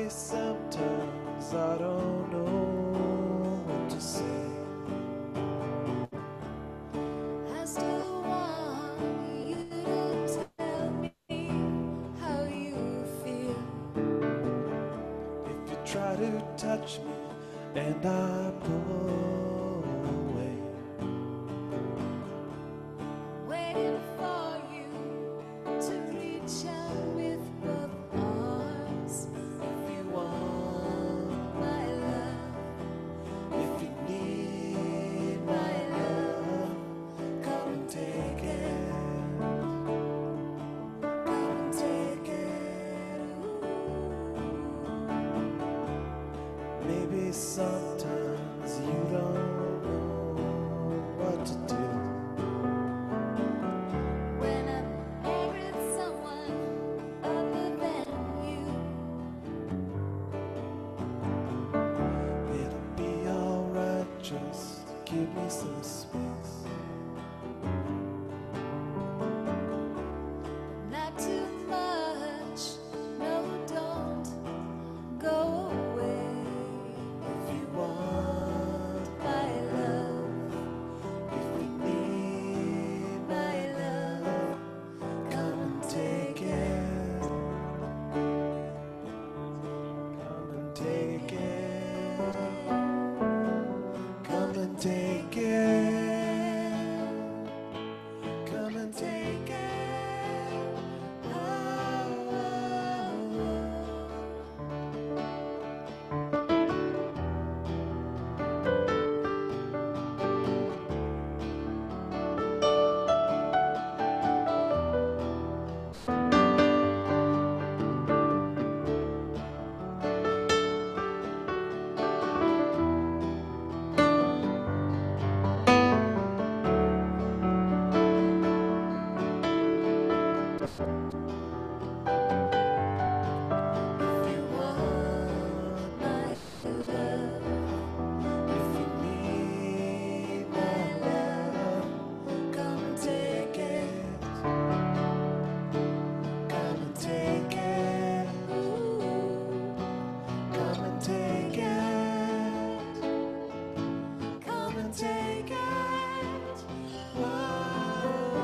Maybe sometimes I don't know what to say. I still want you to tell me how you feel. If you try to touch me and I pull away, Waiting for you to reach out with both arms. if you want My love, if you need my love, come and take it. come and take it. Maybe sometimes you don't know what to do. When I'm angry at someone other than you, It'll be alright, just give me some space. not too much. No, don't go away. If you want, My love, if you need my love, come and take it. Come and take it. Come and take it. Come and take it. Oh, oh, oh. If you want, my love, if you need my love, come and take it. Come and take it. Come and take it. Come and take it. Oh,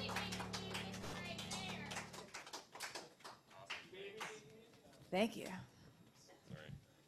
thank you.